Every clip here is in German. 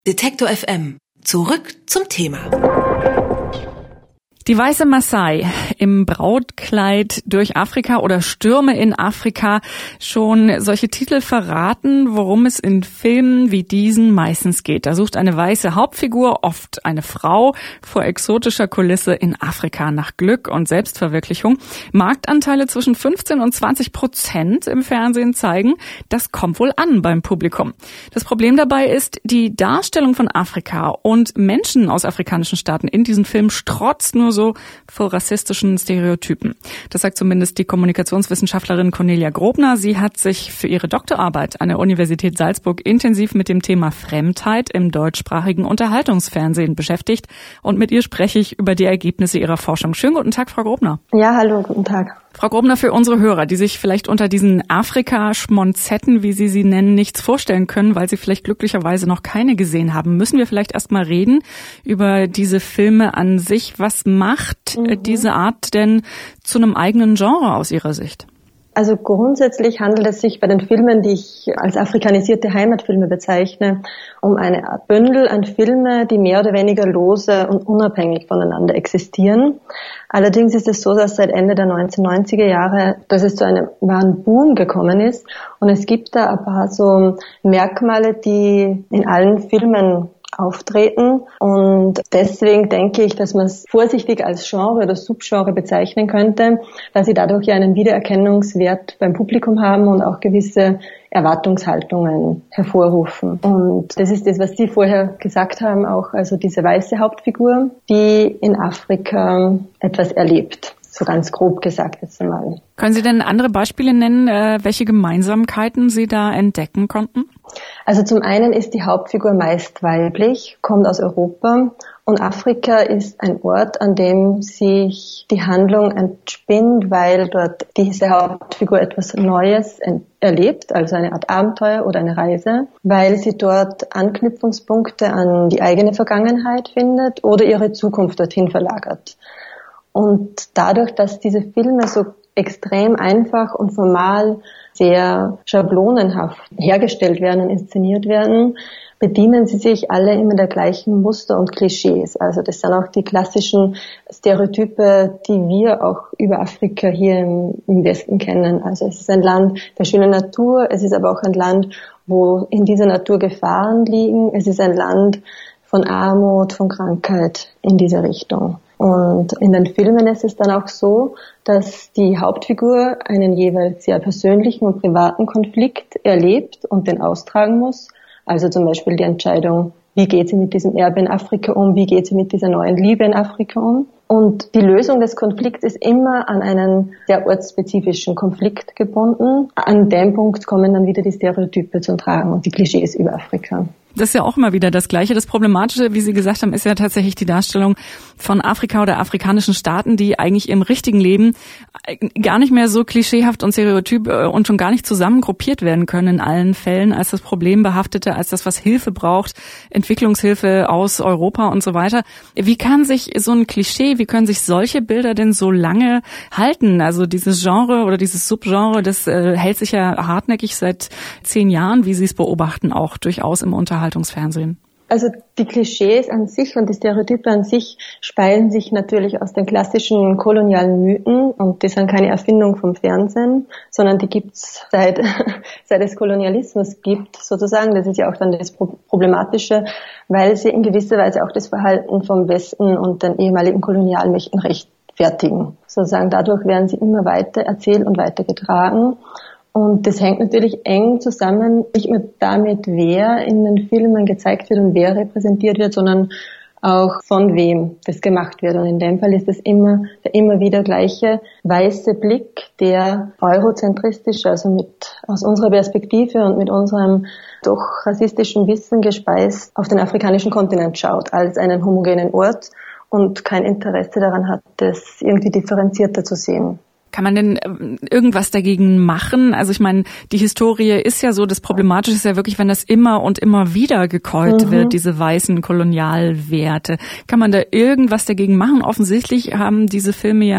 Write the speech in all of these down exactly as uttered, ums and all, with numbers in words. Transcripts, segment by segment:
Detektor F M. Zurück zum Thema. Die weiße Maasai im Brautkleid durch Afrika oder Stürme in Afrika. Schon solche Titel verraten, worum es in Filmen wie diesen meistens geht. Da sucht eine weiße Hauptfigur, oft eine Frau, vor exotischer Kulisse in Afrika nach Glück und Selbstverwirklichung. Marktanteile zwischen fünfzehn und zwanzig Prozent im Fernsehen zeigen, das kommt wohl an beim Publikum. Das Problem dabei ist, die Darstellung von Afrika und Menschen aus afrikanischen Staaten in diesen Filmen strotzt nur so vor rassistischen Stereotypen. Das sagt zumindest die Kommunikationswissenschaftlerin Cornelia Grobner. Sie hat sich für ihre Doktorarbeit an der Universität Salzburg intensiv mit dem Thema Fremdheit im deutschsprachigen Unterhaltungsfernsehen beschäftigt. Und mit ihr spreche ich über die Ergebnisse ihrer Forschung. Schönen guten Tag, Frau Grobner. Ja, hallo, guten Tag. Frau Grobner, für unsere Hörer, die sich vielleicht unter diesen Afrika-Schmonzetten, wie Sie sie nennen, nichts vorstellen können, weil sie vielleicht glücklicherweise noch keine gesehen haben, müssen wir vielleicht erst mal reden über diese Filme an sich. Was macht mhm. diese Art denn zu einem eigenen Genre aus Ihrer Sicht? Also grundsätzlich handelt es sich bei den Filmen, die ich als afrikanisierte Heimatfilme bezeichne, um eine Art Bündel an Filme, die mehr oder weniger lose und unabhängig voneinander existieren. Allerdings ist es so, dass seit Ende der neunzehnhundertneunziger Jahre, dass es zu einem wahren Boom gekommen ist. Und es gibt da ein paar so Merkmale, die in allen Filmen auftreten, und deswegen denke ich, dass man es vorsichtig als Genre oder Subgenre bezeichnen könnte, weil sie dadurch ja einen Wiedererkennungswert beim Publikum haben und auch gewisse Erwartungshaltungen hervorrufen. Und das ist das, was Sie vorher gesagt haben, auch also diese weiße Hauptfigur, die in Afrika etwas erlebt. So ganz grob gesagt jetzt einmal. Können Sie denn andere Beispiele nennen, welche Gemeinsamkeiten Sie da entdecken konnten? Also zum einen ist die Hauptfigur meist weiblich, kommt aus Europa, und Afrika ist ein Ort, an dem sich die Handlung entspinnt, weil dort diese Hauptfigur etwas Neues erlebt, also eine Art Abenteuer oder eine Reise, weil sie dort Anknüpfungspunkte an die eigene Vergangenheit findet oder ihre Zukunft dorthin verlagert. Und dadurch, dass diese Filme so extrem einfach und formal sehr schablonenhaft hergestellt werden und inszeniert werden, bedienen sie sich alle immer der gleichen Muster und Klischees. Also das sind auch die klassischen Stereotype, die wir auch über Afrika hier im, im Westen kennen. Also es ist ein Land der schönen Natur, es ist aber auch ein Land, wo in dieser Natur Gefahren liegen. Es ist ein Land von Armut, von Krankheit in diese Richtung. Und in den Filmen ist es dann auch so, dass die Hauptfigur einen jeweils sehr persönlichen und privaten Konflikt erlebt und den austragen muss. Also zum Beispiel die Entscheidung, wie geht sie mit diesem Erbe in Afrika um, wie geht sie mit dieser neuen Liebe in Afrika um. Und die Lösung des Konflikts ist immer an einen sehr ortsspezifischen Konflikt gebunden. An dem Punkt kommen dann wieder die Stereotype zum Tragen und die Klischees über Afrika. Das ist ja auch immer wieder das Gleiche. Das Problematische, wie Sie gesagt haben, ist ja tatsächlich die Darstellung von Afrika oder afrikanischen Staaten, die eigentlich im richtigen Leben gar nicht mehr so klischeehaft und stereotyp und schon gar nicht zusammengruppiert werden können in allen Fällen als das Problembehaftete, als das, was Hilfe braucht, Entwicklungshilfe aus Europa und so weiter. Wie kann sich so ein Klischee, wie können sich solche Bilder denn so lange halten? Also dieses Genre oder dieses Subgenre, das äh, hält sich ja hartnäckig seit zehn Jahren, wie Sie es beobachten, auch durchaus im Unterhaltungsfernsehen. Also die Klischees an sich und die Stereotype an sich speisen sich natürlich aus den klassischen kolonialen Mythen, und die sind keine Erfindung vom Fernsehen, sondern die gibt's seit seit es Kolonialismus gibt, sozusagen. Das ist ja auch dann das Problematische, weil sie in gewisser Weise auch das Verhalten vom Westen und den ehemaligen Kolonialmächten rechtfertigen. Sozusagen dadurch werden sie immer weiter erzählt und weitergetragen. Und das hängt natürlich eng zusammen, nicht nur damit, wer in den Filmen gezeigt wird und wer repräsentiert wird, sondern auch von wem das gemacht wird. Und in dem Fall ist es immer der immer wieder gleiche weiße Blick, der eurozentristisch, also mit aus unserer Perspektive und mit unserem doch rassistischen Wissen gespeist auf den afrikanischen Kontinent schaut, als einen homogenen Ort und kein Interesse daran hat, das irgendwie differenzierter zu sehen. Kann man denn irgendwas dagegen machen? Also ich meine, die Historie ist ja so, das Problematische ist ja wirklich, wenn das immer und immer wieder gekäut mhm. wird, diese weißen Kolonialwerte. Kann man da irgendwas dagegen machen? Offensichtlich haben diese Filme ja ein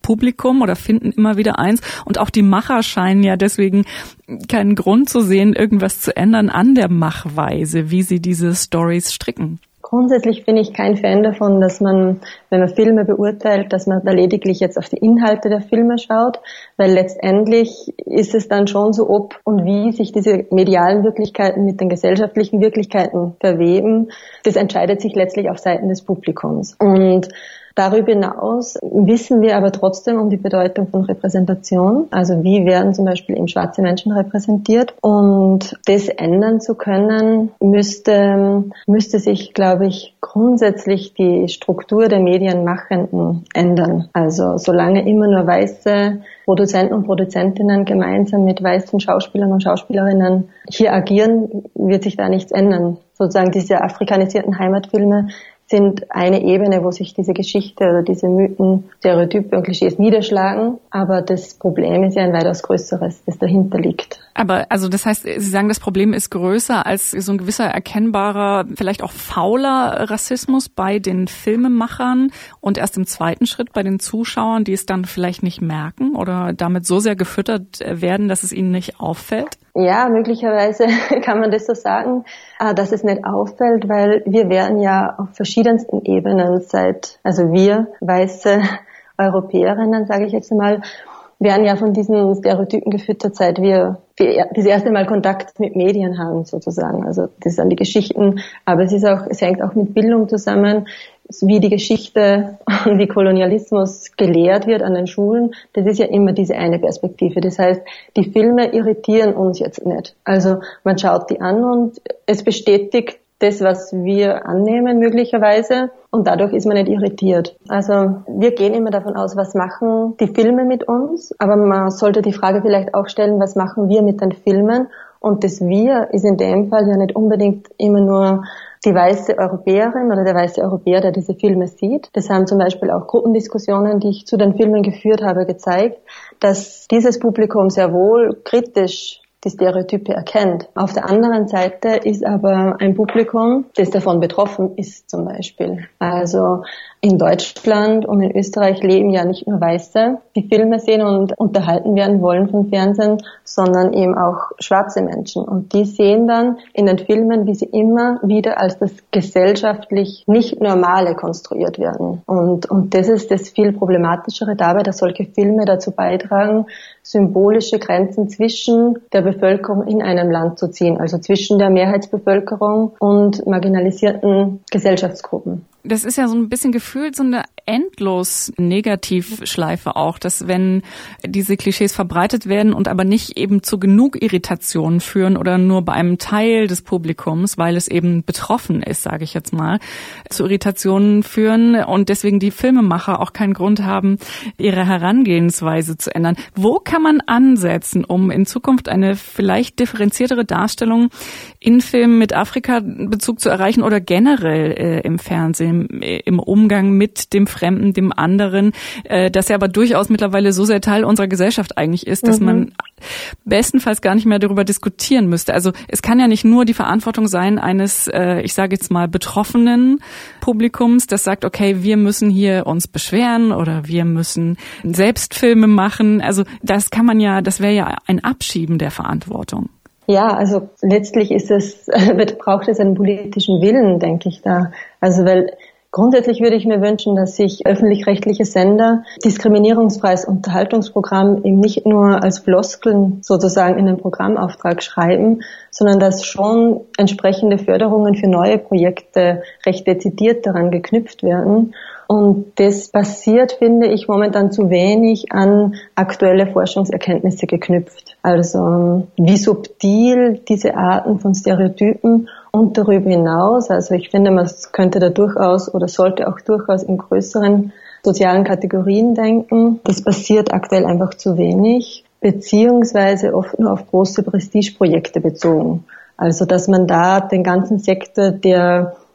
Publikum oder finden immer wieder eins. Und auch die Macher scheinen ja deswegen keinen Grund zu sehen, irgendwas zu ändern an der Machweise, wie sie diese Stories stricken. Grundsätzlich bin ich kein Fan davon, dass man, wenn man Filme beurteilt, dass man da lediglich jetzt auf die Inhalte der Filme schaut, weil letztendlich ist es dann schon so, ob und wie sich diese medialen Wirklichkeiten mit den gesellschaftlichen Wirklichkeiten verweben. Das entscheidet sich letztlich auf Seiten des Publikums. Und darüber hinaus wissen wir aber trotzdem um die Bedeutung von Repräsentation. Also wie werden zum Beispiel eben schwarze Menschen repräsentiert? Und das ändern zu können, müsste, müsste sich, glaube ich, grundsätzlich die Struktur der Medienmachenden ändern. Also solange immer nur weiße Produzenten und Produzentinnen gemeinsam mit weißen Schauspielern und Schauspielerinnen hier agieren, wird sich da nichts ändern. Sozusagen diese afrikanisierten Heimatfilme sind eine Ebene, wo sich diese Geschichte oder diese Mythen, Stereotype und Klischees niederschlagen. Aber das Problem ist ja ein weitaus größeres, das dahinter liegt. Aber also das heißt, Sie sagen, das Problem ist größer als so ein gewisser erkennbarer, vielleicht auch fauler Rassismus bei den Filmemachern und erst im zweiten Schritt bei den Zuschauern, die es dann vielleicht nicht merken oder damit so sehr gefüttert werden, dass es ihnen nicht auffällt? Ja, möglicherweise kann man das so sagen, dass es nicht auffällt, weil wir werden ja auf verschiedensten Ebenen seit, also wir weiße Europäerinnen, sage ich jetzt mal, werden ja von diesen Stereotypen gefüttert, seit wir das erste Mal Kontakt mit Medien haben, sozusagen. Also das sind die Geschichten, aber es ist auch, es hängt auch mit Bildung zusammen, wie die Geschichte und wie Kolonialismus gelehrt wird an den Schulen. Das ist ja immer diese eine Perspektive. Das heißt, die Filme irritieren uns jetzt nicht. Also man schaut die an und es bestätigt das, was wir annehmen möglicherweise, und dadurch ist man nicht irritiert. Also wir gehen immer davon aus, was machen die Filme mit uns, aber man sollte die Frage vielleicht auch stellen, was machen wir mit den Filmen? Und das Wir ist in dem Fall ja nicht unbedingt immer nur die weiße Europäerin oder der weiße Europäer, der diese Filme sieht. Das haben zum Beispiel auch Gruppendiskussionen, die ich zu den Filmen geführt habe, gezeigt, dass dieses Publikum sehr wohl kritisch die Stereotype erkennt. Auf der anderen Seite ist aber ein Publikum, das davon betroffen ist zum Beispiel. Also in Deutschland und in Österreich leben ja nicht nur Weiße, die Filme sehen und unterhalten werden wollen vom Fernsehen, sondern eben auch schwarze Menschen. Und die sehen dann in den Filmen, wie sie immer wieder als das gesellschaftlich nicht Normale konstruiert werden. Und, und das ist das viel Problematischere dabei, dass solche Filme dazu beitragen, symbolische Grenzen zwischen der Bevölkerung in einem Land zu ziehen, also zwischen der Mehrheitsbevölkerung und marginalisierten Gesellschaftsgruppen. Das ist ja so ein bisschen gefühlt so eine endlos Negativschleife auch, dass wenn diese Klischees verbreitet werden und aber nicht eben zu genug Irritationen führen oder nur bei einem Teil des Publikums, weil es eben betroffen ist, sage ich jetzt mal, zu Irritationen führen und deswegen die Filmemacher auch keinen Grund haben, ihre Herangehensweise zu ändern. Wo kann man ansetzen, um in Zukunft eine vielleicht differenziertere Darstellung in Filmen mit Afrika-Bezug zu erreichen oder generell äh, im Fernsehen, im Umgang mit dem Fremden, dem anderen, äh, dass er aber durchaus mittlerweile so sehr Teil unserer Gesellschaft eigentlich ist, dass mhm. man bestenfalls gar nicht mehr darüber diskutieren müsste. Also es kann ja nicht nur die Verantwortung sein eines, äh, ich sage jetzt mal, betroffenen Publikums, das sagt, okay, wir müssen hier uns beschweren oder wir müssen Selbstfilme machen. Also das kann man ja, das wäre ja ein Abschieben der Verantwortung. Ja, also letztlich ist es, braucht es einen politischen Willen, denke ich da. Also weil grundsätzlich würde ich mir wünschen, dass sich öffentlich-rechtliche Sender diskriminierungsfreies Unterhaltungsprogramm eben nicht nur als Floskeln sozusagen in den Programmauftrag schreiben, sondern dass schon entsprechende Förderungen für neue Projekte recht dezidiert daran geknüpft werden. Und das passiert, finde ich, momentan zu wenig an aktuelle Forschungserkenntnisse geknüpft. Also wie subtil diese Arten von Stereotypen und darüber hinaus, also ich finde, man könnte da durchaus oder sollte auch durchaus in größeren sozialen Kategorien denken. Das passiert aktuell einfach zu wenig, beziehungsweise oft nur auf große Prestigeprojekte bezogen. Also dass man da den ganzen Sektor der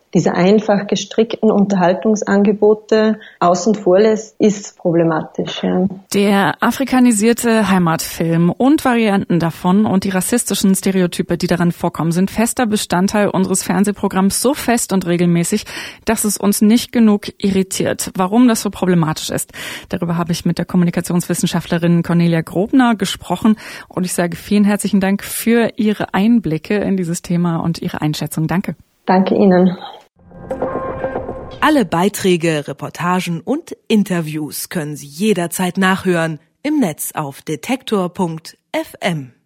diese einfach gestrickten Unterhaltungsangebote außen vor lässt, ist problematisch. Ja. Der afrikanisierte Heimatfilm und Varianten davon und die rassistischen Stereotype, die darin vorkommen, sind fester Bestandteil unseres Fernsehprogramms, so fest und regelmäßig, dass es uns nicht genug irritiert. Warum das so problematisch ist, darüber habe ich mit der Kommunikationswissenschaftlerin Cornelia Grobner gesprochen und ich sage vielen herzlichen Dank für Ihre Einblicke in dieses Thema und Ihre Einschätzung. Danke. Danke Ihnen. Alle Beiträge, Reportagen und Interviews können Sie jederzeit nachhören im Netz auf detektor punkt f m.